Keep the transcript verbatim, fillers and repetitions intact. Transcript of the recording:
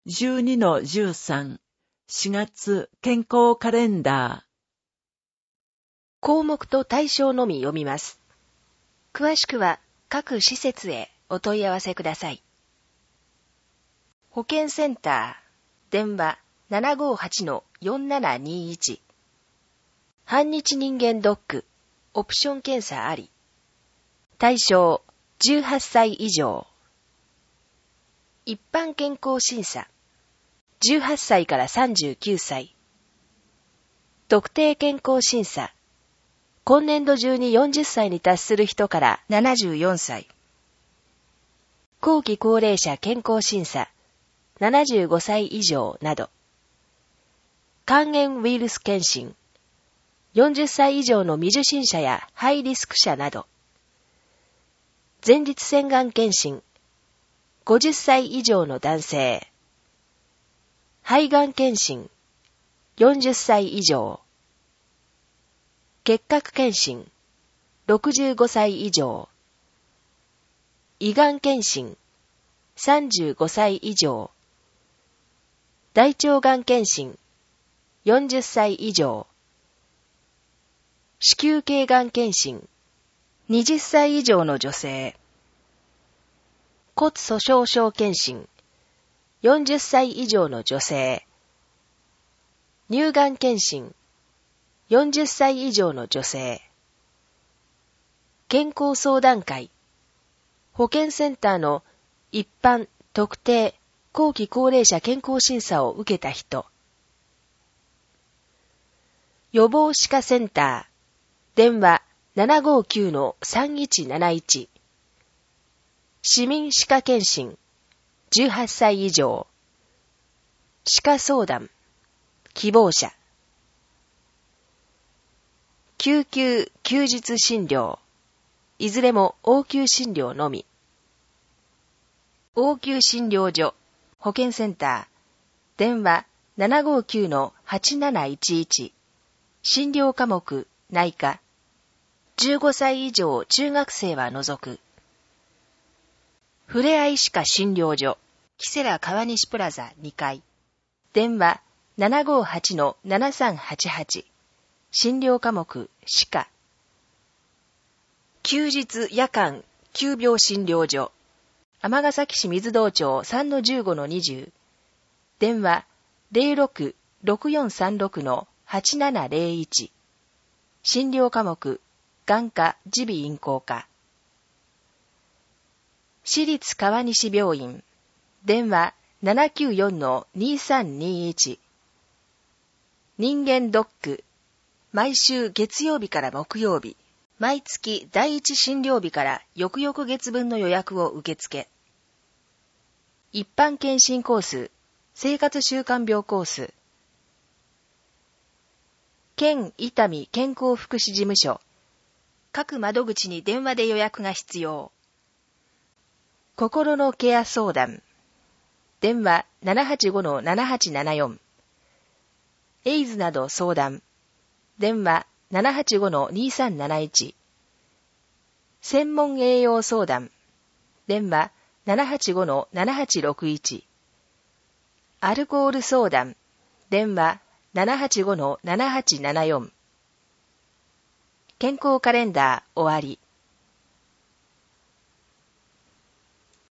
じゅうにのじゅうさん、しがつ健康カレンダー。 項目と対象のみ読みます。詳しくは各施設へお問い合わせください。保健センター、電話 ななごーはちのよんななにいち。半日人間ドック、オプション検査あり。対象、じゅうはっさい以上。一般健康審査、じゅうはっさいからさんじゅうきゅうさい。特定健康審査、今年度中によんじゅっさいに達する人からななじゅうよんさい。後期高齢者健康審査、ななじゅうごさい以上など。肝炎ウイルス検診、よんじゅっさい以上の未受診者やハイリスク者など。前立腺がん検診、ごじゅっさい以上の男性。肺がん検診、よんじゅっさい以上。結核検診、ろくじゅうごさい以上。胃がん検診、さんじゅうごさい以上。大腸がん検診、よんじゅっさい以上。子宮頸がん検診、はたち以上の女性。骨粗鬆症検診、よんじゅっさい以上の女性。乳がん検診、よんじゅっさい以上の女性。健康相談会、保健センターの一般、特定、後期高齢者健康審査を受けた人。予防歯科センター、電話 ななごーきゅうのさんいちなないち。市民歯科検診、じゅうはっさい以上。歯科相談、希望者。救急休日診療、いずれも応急診療のみ。応急診療所、保健センター、電話 ななごーきゅうのはちなないちいち。診療科目、内科。じゅうごさい以上中学生は除く。ふれあい歯科診療所、キセラ川西プラザにかい。電話 ななごーはちのななさんはちはち。診療科目、歯科。休日夜間急病診療所、尼崎市水道町 さんのじゅうごのにじゅう。電話 ゼロろく ろくよんさんろくのはちななゼロいち。診療科目、眼科耳鼻咽喉科。市立川西病院、電話 ななきゅうよんのにさんにいち。人間ドック、毎週月曜日から木曜日、毎月第一診療日から翌々月分の予約を受付。一般検診コース、生活習慣病コース。県伊丹健康福祉事務所、各窓口に電話で予約が必要。心のケア相談、電話 ななはちごのななはちななよん。エイズなど相談、電話 ななはちごのにさんなないち。専門栄養相談、電話 ななはちごのななはちろくいち。アルコール相談、電話 ななはちごのななはちななよん。健康カレンダー終わり。